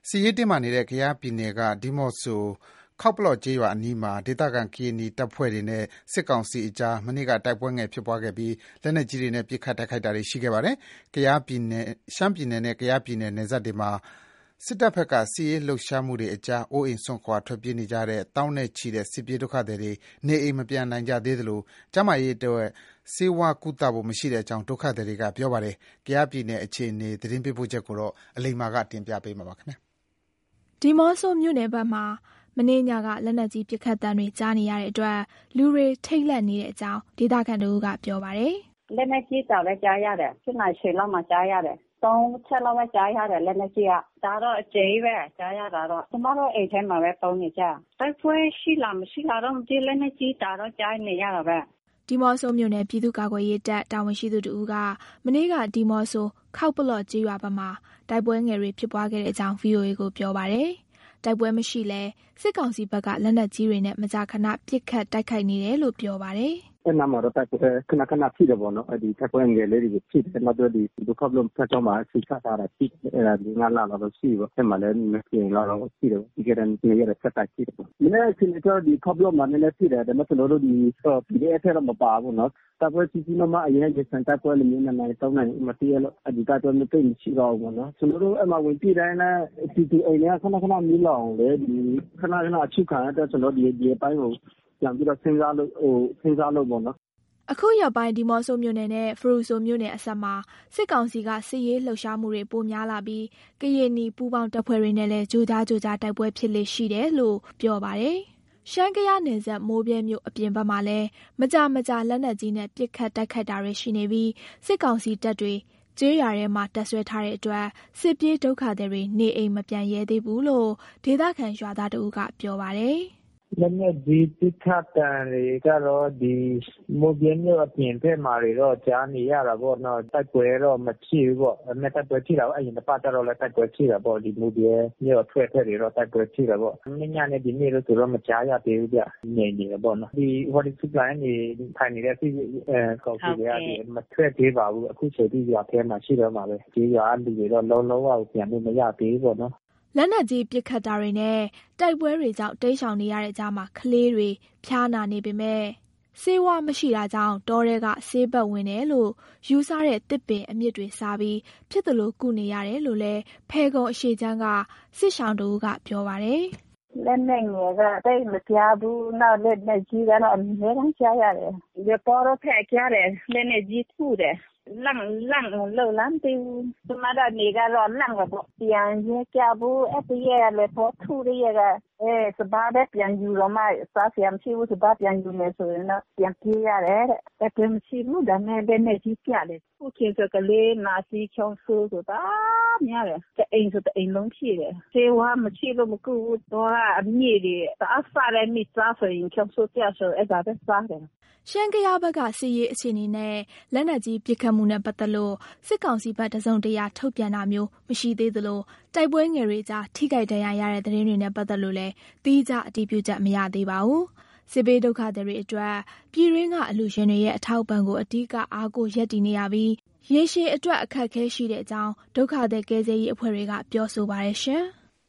စစ်ရေးတင်းမာနေတဲ့ကယားပြည်နယ်ကဒီးမော့ဆိုခောက်ပလော့ကျေးရွာအနီးမှာဒေသခံကရင်နီတပ်ဖွဲ့တွေနဲ့စစ်ကောင်စီအကြားမနေ့ကတိုက်ပွဲငယ်ဖြစ်ပွားခဲ့ပြီးလက်နက်ကြီးတွေနဲ့ပစ်ခတ်တိုက်ခိုက်တာတွေရှိခဲ့ပါတယ်။ရှမ်းပြည်နယ်နဲ့ကယားပြည်နယ်နယ်စပ်တွေမှာစစ်တပ်ဘက်ကစစ်ရေးလှုပ်ရှားမှုတွေအကြားအိုးအိမ်စွန့်ခွာထွက်ပြေးနေကြတဲ့တောင်းနဲ့ချီတဲ့စစ်ပြေးဒုက္ခသည်တွေနေအိမ်မပြန်နိုင်ကြသေးသလိုကျန်းမာရေးအတွက်ဆေးဝါးကုသဖို့မရှိတဲ့အကြောင်းဒုက္ခသည်တွေကပြောပါတယ်။ကယားပြည်နယ်အခြေအနေသတင်းပေးပို့ချက်ကိုအလိမ္မာကတင်ပြပေးမှာပါခင်ဗျ။ဒီးမော့ဆိုမြို့နယ်ဘက်မှာမနေ့ညကလက်နက်ကြီးပစ်ခတ်သံတွေကြားနေရတဲ့အတွက်လူတွေထိတ်လန့်နေတဲ့အကြောင်းဒေသခံတို့ကပြောပါတယ်။လက်နက်ကြီးတောင်လည်းကြားရတယ်။7 နာရီလောက်မှကြားရတယ်။3 ချက်လောက်ပဲကြားရတယ်လက်နက်ကြီးကဒါတော့အကျဉ်းပဲကြားရတာတော့ကျမတို့အိမ်ထဲမှာပဲပုံနေကြတိုက်ပွဲရှိလားမရှိလားတော့မသိလက်နက်ကြီးဒါတော့ကြားနေရတာပဲဒီးမော့ဆိုမြို့နယ်ပြည်သူ့ကာကွယ်ရေးတပ်တာဝန်ရှိသူတို့ကမနေ့ကဒီးမော့ဆိုခောက်ပလော့ကျေးရွာဘက်မှာတိုက်ပွဲငယ်တွေဖြစ်ပွားခဲ့တဲ့အကြောင်း VOA ကိုပြောပါတယ်။တိုက်ပွဲမရှိလဲစစ်ကောင်စီဘက်ကလက်နက်ကြီးတွေနဲ့မကြာခဏပစ်ခတ်တိုက်ခိုက်နေတယ်လို့ပြောပါတယ်။အဲ့နာမှာတော့တိုက်ပွဲခဏဖြစ်တယ်ပေါ့နော်အဲ့ဒီတိုက်ပွဲငယ်လေးတွေဖြစ်တယ်နောက်တော့ဒီဒုက္ခလုံးဖက်တော့မှာစစ်ချတာဖြစ်အဲ့ဒါငါလာတော့ရှိပေါ့အဲ့မှာလည်းမပြင်လာတော့ရှိတယ်ဒီကနေ့နေရတဲ့ဖက်တာရှိတယ်ပေါ့ဒီနေ့ချင်းတော့ဒီခေါပလုံးမှာလည်းဖြစ်တယ်ဒါပေမဲ့ကျွန်တော်တို့ဒီPDF ထဲတော့မပါဘူးနော်တိုက်ပွဲကြီးမှအရင်ကစံတိုက်ပွဲလည်းနေနိုင်တော့နိုင်မတည့်ရလို့အဒီကတော့မသိမရှိတော့ဘူးနော်ကျွန်တော်တို့အဲ့မှာဝင်ပြည်တိုင်းနဲ့ PTA နဲ့ခဏမီးလောင်လေဒီခဏအချုပ်ခံရတဲ့ကျွန်တော်ဒီအပိုင်းကိုပြန်ပြီးတော့စဉ်းစားလို့ပေါ့နော်အခုရောက်ပိုင်းဒီးမော့ဆိုမြို့နယ်နဲ့ဖရူဆိုမြို့နယ်အစပ်မှာစစ်ကောင်စီကစစ်ရေးလှုပ်ရှားမှုတွေပိုများလာပြီးကရင်နီပူးပေါင်းတပ်ဖွဲ့တွေနဲ့လည်းကြိုးကြားတိုက်ပွဲဖြစ်လေရှိတယ်လို့ပြောပါတယ်။ရှမ်းကယားနယ်စပ်မိုးပြဲမြို့အပြင်ဘက်မှာလည်းမကြာလက်နက်ကြီးနဲ့ပစ်ခတ်တိုက်ခိုက်တာတွေရှိနေပြီးစစ်ကောင်စီတပ်တွေကျေးရွာထဲမှာတပ်ဆွဲထားတဲ့အတွက်စစ်ပြေးဒုက္ခသည်တွေနေအိမ်မပြန်ရဲသေးဘူးလို့ဒေသခံရွာသားတို့ကပြောပါတယ်။လက်နက်ကြီးပစ်ခတ်တံတွေကတော့ဒီမိုးပြင်းမြို့အပြင်ဘက်မှာတွေတော့ကြားနေရတာပေါ့နော်တိုက်ပွဲတော့မဖြစ်ဘူးပေါ့အမေတိုက်ပွဲဖြစ်တာအရင်တစ်ပတ်တော့လည်းတိုက်ပွဲဖြစ်တာပေါ့ဒီမိုးပြင်းမြို့အထွက်တွေတော့တိုက်ပွဲဖြစ်တာပေါ့ညနေဒီနေ့တော့သူတော့မကြားရသေးဘူးဗျနေနေပေါ့နော်ဒီဟိုဒီစုလိုင်းနေထိုင်နေတဲ့ကော်ဖီတွေကဒီမထွက်သေးပါဘူးအခုချိန်ထိရွာထဲမှာရှိတော့မှာပဲဒီရွာလူတွေတော့လုံးဝပြန်လို့မရသေးဘူးပေါ့နော်လက်နက်ကြီးပစ်ခတ်တာတွေနဲ့တိုက်ပွဲတွေကြောင့်တိမ်းရှောင်နေရတဲ့ကြားမှာကလေးတွေဖျားနာနေပေမဲ့ဆေးဝါးမရှိတာကြောင့်တောထဲကဆေးပတ်ဝင်တယ်လို့ယူဆတဲ့တစ်ပင်အမြစ်တွေစားပြီးဖြစ်သလိုကုနေရတယ်လို့လည်းဖဲကုံအရှိချမ်းကစစ်ရှောင်းတို့ကပြောပါတယ်လက်နက်ငယ်ကတိတ်မကြားဘူးနောက်လက်နက်ကြီးကတော့အများကြီးကြားရတယ်ဒီပေါ်တော့ဖက်ကြားတယ်လက်နက်ကြီးထုတယ်လန့်လောက်လမ်းတူစမရနေကတော့လန့်ကတော့ပြန်ရဲကြဘူးအဲ့ဒီရဲလည်းပေါ်ထူရဲကစဘာတဲ့ပြန်ယူတော့မှစားစရာမရှိဘူးစဘာပြန်ယူမယ်ဆိုရင်တော့ပြန်ပြေးရတယ်တဲ့အဲ့မရှိဘူးဒါနဲ့လည်းနေကြီးပြတယ်ခုချင်းကလေးနာစီချောင်းဆူဆိုတာများတယ်တဲ့အိမ်ဆိုတဲ့အိမ်လုံးရှိတယ်သေဝါမရှိလို့မကူတော့အမြင့်တွေအစားလည်းမိစားဆိုရင်ချောင်းဆူပြဆိုအဲ့ဒါပဲစားတယ်ရှမ်းကယားဘက်ကစစ်ရေးအခြေအနေနဲ့လက်နက်ကြီးပစ်ခတ်မှုနဲ့ပတ်သက်လို့စစ်ကောင်စီဘက်တစုံတရာထုတ်ပြန်တာမျိုးမရှိသေးသလိုတိုက်ပွဲငယ်တွေကြားထိခိုက်ဒဏ်ရာရတဲ့သတင်းတွေနဲ့ပတ်သက်လို့လည်းသီးခြားအတည်ပြုချက်မရသေးပါဘူး။စစ်ဘေးဒုက္ခသည်တွေအတွက်ပြည်တွင်းကအလှူရှင်တွေရဲ့အထောက်ပံ့ကိုအဓိကအားကိုရပ်တည်နေရပြီးရေရှည်အတွက်အခက်အခဲရှိတဲ့အကြောင်းဒုက္ခသည်ကယ်ဆယ်ရေးအဖွဲ့တွေကပြောဆိုပါတယ်ရှင်။